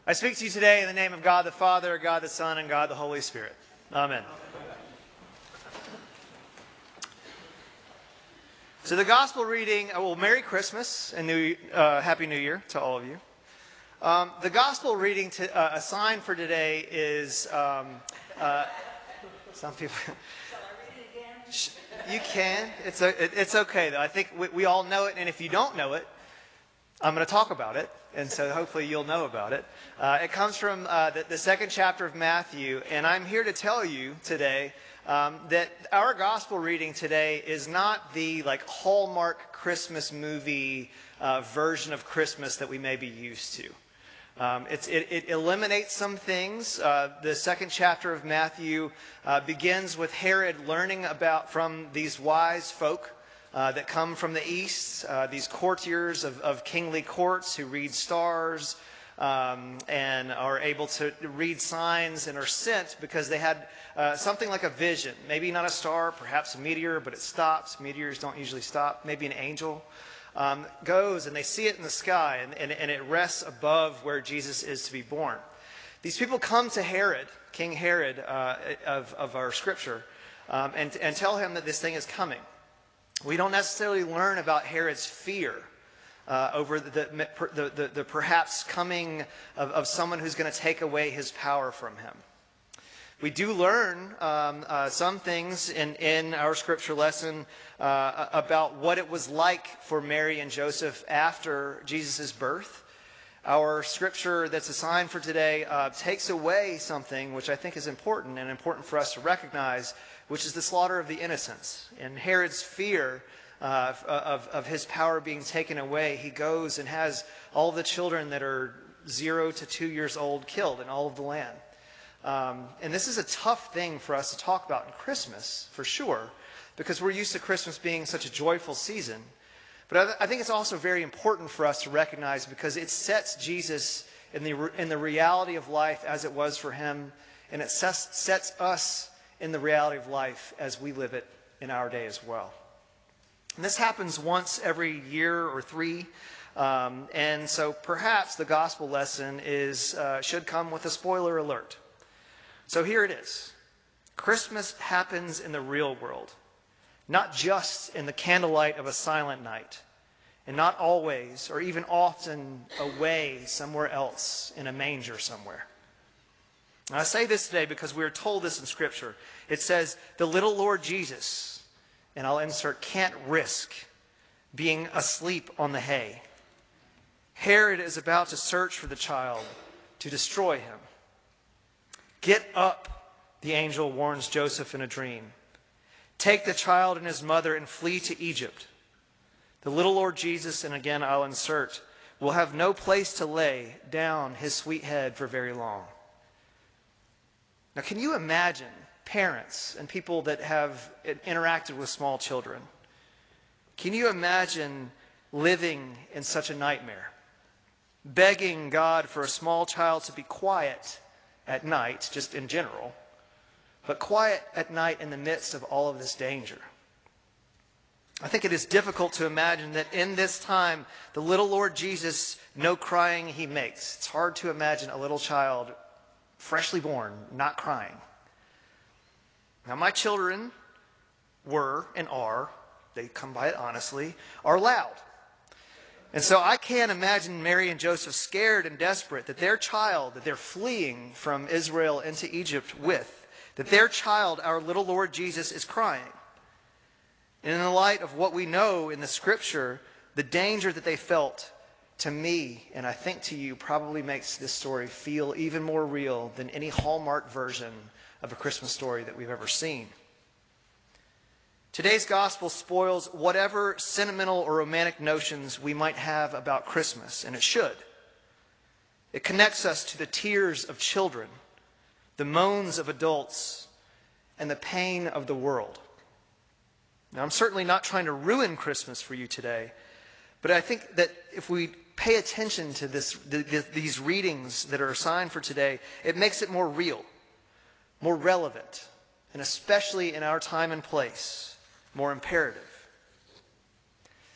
I speak to you today in the name of God the Father, God the Son, and God the Holy Spirit. Amen. So the gospel reading, Merry Christmas and Happy New Year to all of you. The gospel reading assigned for today is, some people... Shall I read it again? You can. It's okay, though. I think we all know it, and if you don't know it, I'm going to talk about it, and so hopefully you'll know about it. It comes from the second chapter of Matthew, and I'm here to tell you today that our gospel reading today is not the Hallmark Christmas movie version of Christmas that we may be used to. It eliminates some things. The second chapter of Matthew begins with Herod learning from these wise folk that come from the east, these courtiers of kingly courts who read stars and are able to read signs and are sent because they had something like a vision. Maybe not a star, perhaps a meteor, but it stops. Meteors don't usually stop. Maybe an angel goes and they see it in the sky and it rests above where Jesus is to be born. These people come to Herod, King Herod of our scripture, and tell him that this thing is coming. We don't necessarily learn about Herod's fear over the perhaps coming of someone who's going to take away his power from him. We do learn some things in our scripture lesson about what it was like for Mary and Joseph after Jesus' birth. Our scripture that's assigned for today takes away something which I think is important for us to recognize, which is the slaughter of the innocents. In Herod's fear of his power being taken away, he goes and has all the children that are 0 to 2 years old killed in all of the land. And this is a tough thing for us to talk about in Christmas, for sure, because we're used to Christmas being such a joyful season. But I think it's also very important for us to recognize because it sets Jesus in the reality of life as it was for him, and it sets us in the reality of life as we live it in our day as well. And this happens once every year or three, and so perhaps the gospel lesson should come with a spoiler alert. So here it is. Christmas happens in the real world, not just in the candlelight of a silent night, and not always or even often away somewhere else in a manger somewhere. Now, I say this today because we are told this in Scripture. It says, the little Lord Jesus, and I'll insert, can't risk being asleep on the hay. Herod is about to search for the child to destroy him. Get up, the angel warns Joseph in a dream. Take the child and his mother and flee to Egypt. The little Lord Jesus, and again I'll insert, will have no place to lay down his sweet head for very long. Now, can you imagine parents and people that have interacted with small children? Can you imagine living in such a nightmare? Begging God for a small child to be quiet at night, just in general, but quiet at night in the midst of all of this danger. I think it is difficult to imagine that in this time, the little Lord Jesus, no crying he makes. It's hard to imagine a little child, freshly born, not crying. Now, my children were and are, they come by it honestly, are loud. And so I can't imagine Mary and Joseph scared and desperate that their child, that they're fleeing from Israel into Egypt with, that their child, our little Lord Jesus, is crying. And in the light of what we know in the Scripture, the danger that they felt, to me, and I think to you, probably makes this story feel even more real than any Hallmark version of a Christmas story that we've ever seen. Today's gospel spoils whatever sentimental or romantic notions we might have about Christmas, and it should. It connects us to the tears of children, the moans of adults, and the pain of the world. Now, I'm certainly not trying to ruin Christmas for you today, but I think that if we pay attention to these readings that are assigned for today, it makes it more real, more relevant, and especially in our time and place, more imperative.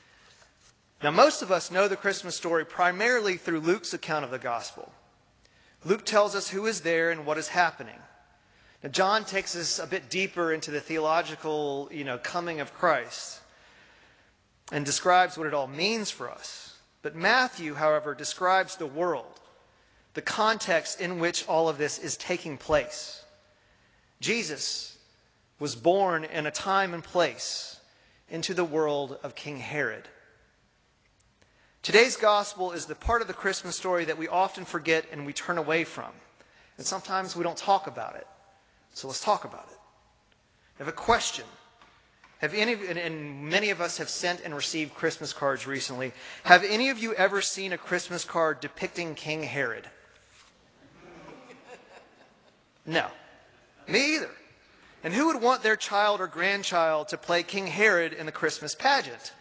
Now, most of us know the Christmas story primarily through Luke's account of the gospel. Luke tells us who is there and what is happening. Now, John takes us a bit deeper into the theological, coming of Christ and describes what it all means for us. But Matthew, however, describes the world, the context in which all of this is taking place. Jesus was born in a time and place into the world of King Herod. Today's gospel is the part of the Christmas story that we often forget and we turn away from. And sometimes we don't talk about it. So let's talk about it. I have a question. And many of us have sent and received Christmas cards recently. Have any of you ever seen a Christmas card depicting King Herod? No. Me either. And who would want their child or grandchild to play King Herod in the Christmas pageant?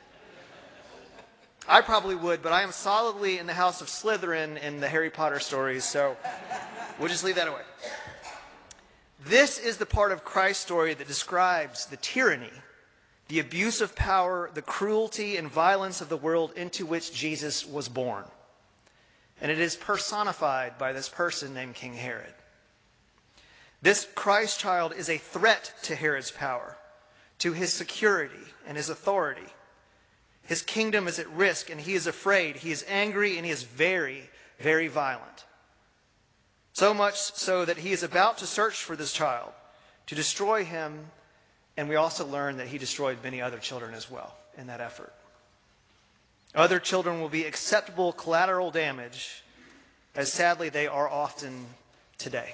I probably would, but I am solidly in the house of Slytherin in the Harry Potter stories, so we'll just leave that away. This is the part of Christ's story that describes the tyranny, the abuse of power, the cruelty and violence of the world into which Jesus was born. And it is personified by this person named King Herod. This Christ child is a threat to Herod's power, to his security and his authority. His kingdom is at risk and he is afraid. He is angry and he is very, very violent. So much so that he is about to search for this child, to destroy him. And we also learn that he destroyed many other children as well in that effort. Other children will be acceptable collateral damage, as sadly they are often today.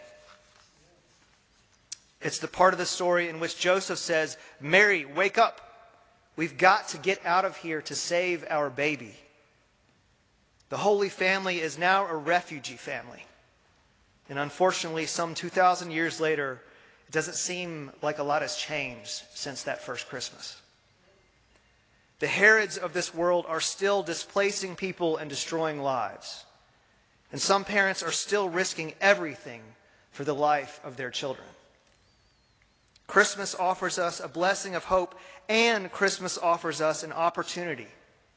It's the part of the story in which Joseph says, "Mary, wake up. We've got to get out of here to save our baby." The Holy Family is now a refugee family. And unfortunately, some 2,000 years later, it doesn't seem like a lot has changed since that first Christmas. The Herods of this world are still displacing people and destroying lives. And some parents are still risking everything for the life of their children. Christmas offers us a blessing of hope, and Christmas offers us an opportunity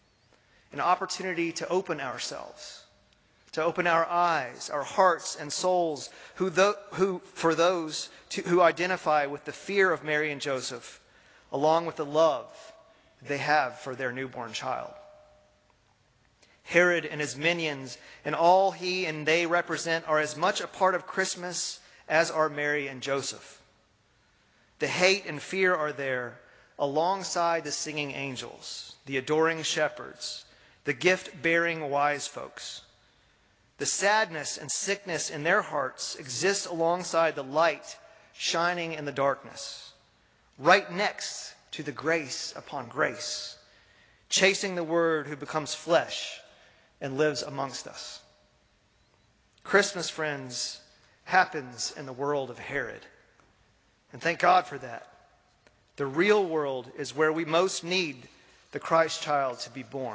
to open ourselves, to open our eyes, our hearts and souls, for those who identify with the fear of Mary and Joseph, along with the love they have for their newborn child. Herod and his minions and all he and they represent are as much a part of Christmas as are Mary and Joseph. The hate and fear are there alongside the singing angels, the adoring shepherds, the gift-bearing wise folks. The sadness and sickness in their hearts exists alongside the light shining in the darkness, right next to the grace upon grace, chasing the Word who becomes flesh and lives amongst us. Christmas, friends, happens in the world of Herod. And thank God for that. The real world is where we most need the Christ child to be born.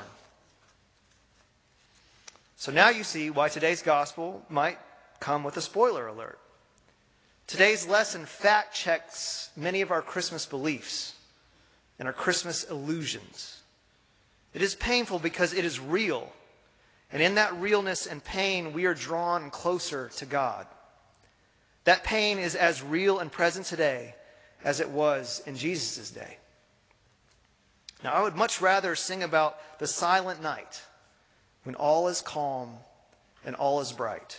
So now you see why today's gospel might come with a spoiler alert. Today's lesson fact checks many of our Christmas beliefs and our Christmas illusions. It is painful because it is real. And in that realness and pain, we are drawn closer to God. That pain is as real and present today as it was in Jesus' day. Now, I would much rather sing about the silent night when all is calm and all is bright.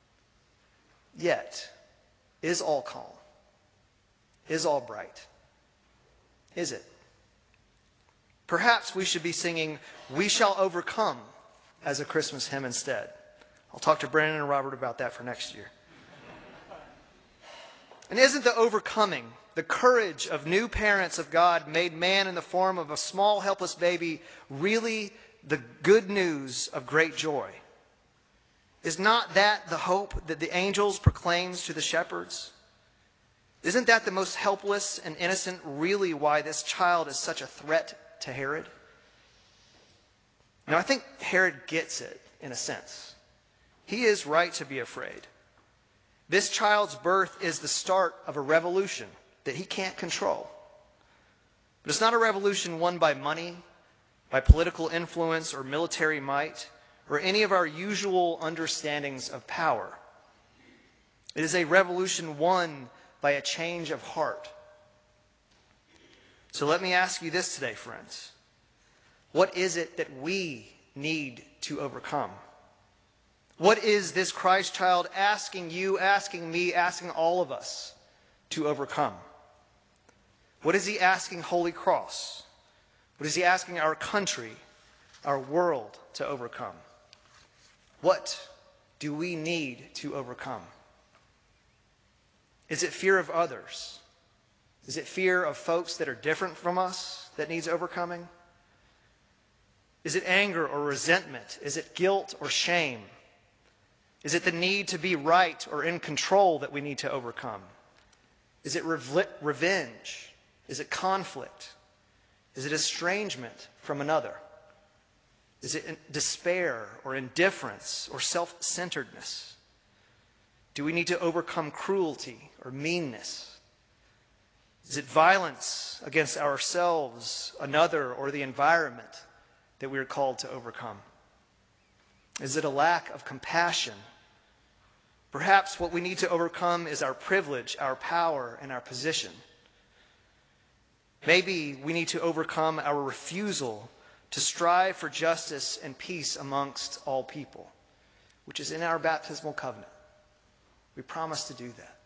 Yet, is all calm? Is all bright? Is it? Perhaps we should be singing, "We Shall Overcome," as a Christmas hymn instead. I'll talk to Brandon and Robert about that for next year. And isn't the overcoming, the courage of new parents of God made man in the form of a small helpless baby really the good news of great joy? Is not that the hope that the angels proclaims to the shepherds? Isn't that the most helpless and innocent really why this child is such a threat to Herod? Now, I think Herod gets it in a sense. He is right to be afraid. This child's birth is the start of a revolution that he can't control. But it's not a revolution won by money, by political influence or military might, or any of our usual understandings of power. It is a revolution won by a change of heart. So let me ask you this today, friends. What is it that we need to overcome? What is this Christ child asking you, asking me, asking all of us to overcome? What is he asking Holy Cross? What is he asking our country, our world to overcome? What do we need to overcome? Is it fear of others? Is it fear of folks that are different from us that needs overcoming? Is it anger or resentment? Is it guilt or shame? Is it the need to be right or in control that we need to overcome? Is it revenge? Is it conflict? Is it estrangement from another? Is it despair or indifference or self-centeredness? Do we need to overcome cruelty or meanness? Is it violence against ourselves, another, or the environment that we are called to overcome? Is it a lack of compassion? Perhaps what we need to overcome is our privilege, our power, and our position. Maybe we need to overcome our refusal to strive for justice and peace amongst all people, which is in our baptismal covenant. We promise to do that.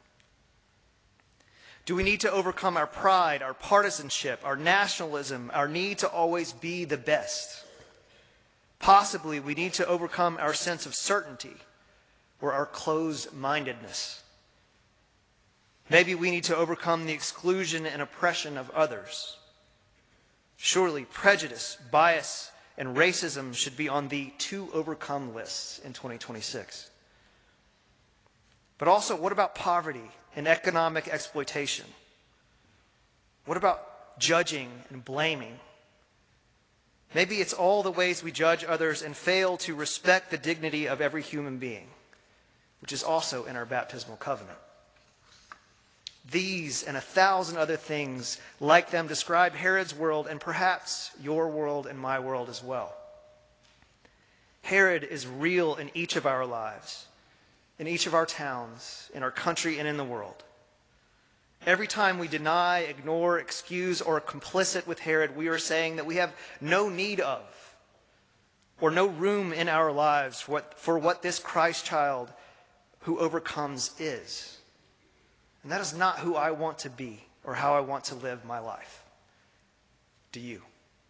Do we need to overcome our pride, our partisanship, our nationalism, our need to always be the best? Possibly we need to overcome our sense of certainty or our closed-mindedness. Maybe we need to overcome the exclusion and oppression of others. Surely prejudice, bias, and racism should be on the to overcome lists in 2026. But also, what about poverty and economic exploitation? What about judging and blaming? Maybe it's all the ways we judge others and fail to respect the dignity of every human being, which is also in our baptismal covenant. These and 1,000 other things like them describe Herod's world and perhaps your world and my world as well. Herod is real in each of our lives, in each of our towns, in our country, and in the world. Every time we deny, ignore, excuse, or are complicit with Herod, we are saying that we have no need of or no room in our lives for what this Christ child who overcomes is. And that is not who I want to be or how I want to live my life. Do you?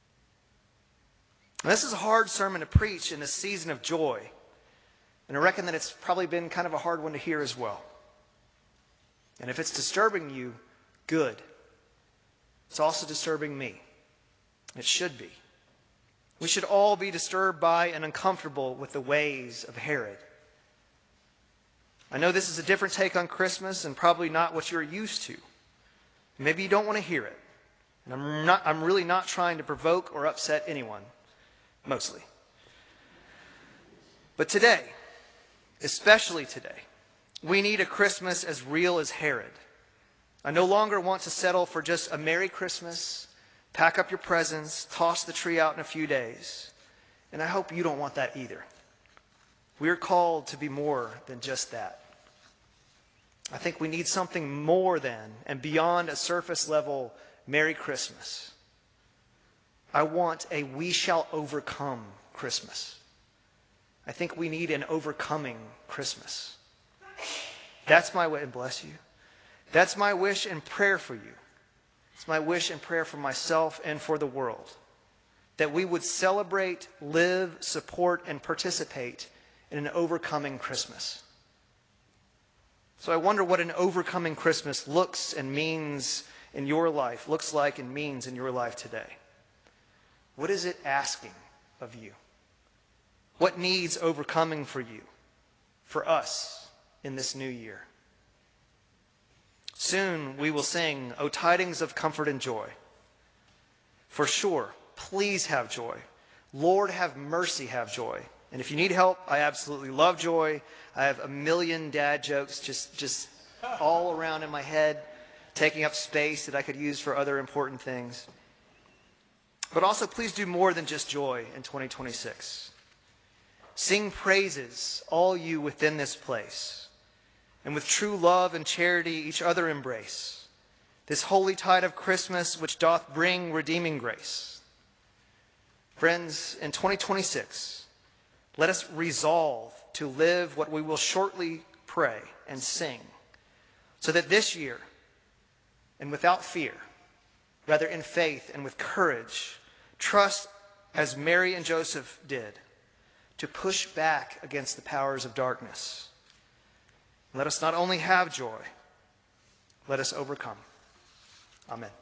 And this is a hard sermon to preach in a season of joy. And I reckon that it's probably been kind of a hard one to hear as well. And if it's disturbing you, good. It's also disturbing me. It should be. We should all be disturbed by and uncomfortable with the ways of Herod. I know this is a different take on Christmas and probably not what you're used to. Maybe you don't want to hear it. And I'm really not trying to provoke or upset anyone, mostly. But today, especially today, we need a Christmas as real as Herod. I no longer want to settle for just a Merry Christmas, pack up your presents, toss the tree out in a few days. And I hope you don't want that either. We are called to be more than just that. I think we need something more than and beyond a surface level Merry Christmas. I want a we shall overcome Christmas. I think we need an overcoming Christmas. That's my way, and bless you. That's my wish and prayer for you. It's my wish and prayer for myself and for the world. That we would celebrate, live, support, and participate in an overcoming Christmas. So I wonder what an overcoming Christmas looks and means in your life, looks like and means in your life today. What is it asking of you? What needs overcoming for you, for us, in this new year? Soon we will sing, O tidings of comfort and joy. For sure, please have joy. Lord, have mercy, have joy. And if you need help, I absolutely love joy. I have a million dad jokes just all around in my head, taking up space that I could use for other important things. But also, please do more than just joy in 2026. Sing praises, all you within this place. and with true love and charity each other embrace, this holy tide of Christmas which doth bring redeeming grace. Friends, in 2026, let us resolve to live what we will shortly pray and sing, so that this year, and without fear, rather in faith and with courage, trust as Mary and Joseph did, to push back against the powers of darkness. Let us not only have joy, let us overcome. Amen.